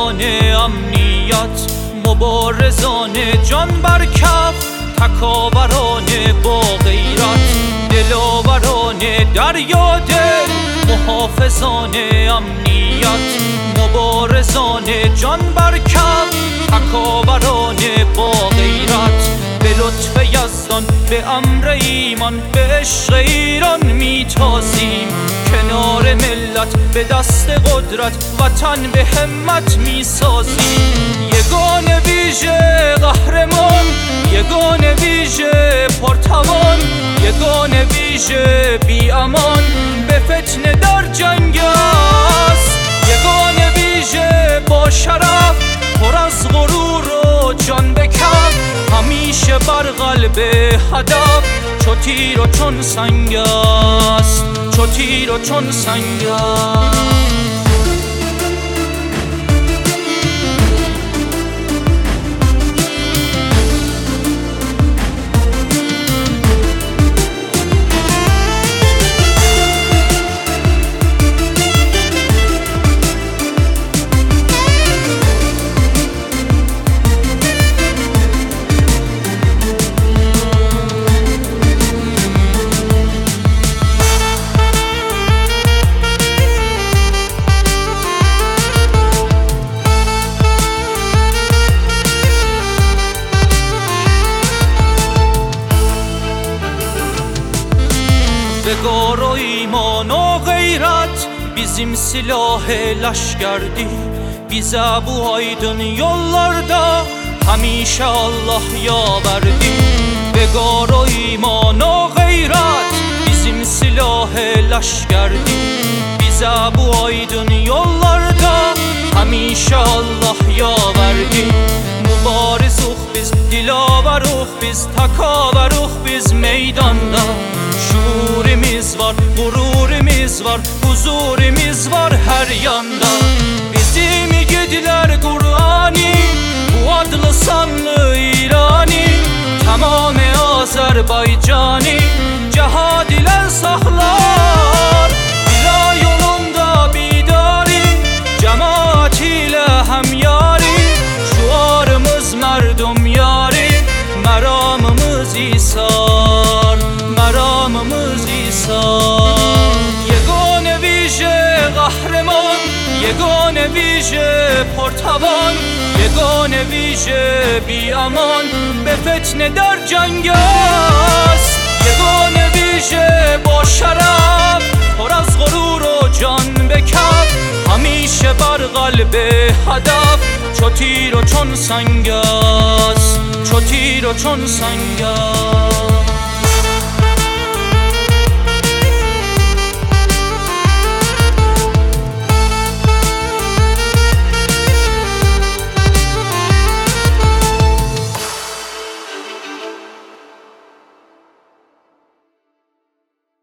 محافظان امنیت، مبارزان جان بر کف، تکاوران با غیرت، دلاوران دریا دل، محافظان امنیت، مبارزان جان بر کف، تکاوران با غیرت، به لطف یزدان به امر ایمان به عشق ایران میتازیم، کنار ملت به دست قدرت وطن به همت میسازیم. یگانه ویژه قهرمان، یگانه ویژه پرتوان، یگانه ویژه بی امان، به فتنه در جنگ است. یگانه ویژه با شرف، پر از غرور و جان به کف، همیشه بر قلب هدف، چو تیر و چون سنگ است، چو تیر و چون سنگ است. بگار و ایمان و غیرت bizim silah leşkerdi, bize bu aydın yollarda hamisha Allah yaverdi. Begar o iman o gayret bizim silah leşkerdi, bize bu aydın yollarda hamisha Allah yaverdi. Mübarisuh biz, dilaveruh biz, takaveruh biz meydanda. Şuurimiz var, gururimiz var, huzurimiz var her yanda. Bizim yiğitler Kur'ani, bu adlı sanlı İrani, tamamı Azerbaycani, cihad ile sahlar. Bila yolunda bidari, cemaat ile hemyari, şuarımız merdum yari, meramımız İsar, meramımız İsar. Yegane vیژه قهرمان، یگانه ویژه پرتوان، یگانه ویژه بی امان، به فتنه در جنگ است. یگانه ویژه با شرف، پر از غرور و جان به کف، همیشه بر قلب هدف، چو تیر و چون سنگ است، چو تیر و چون سنگ است.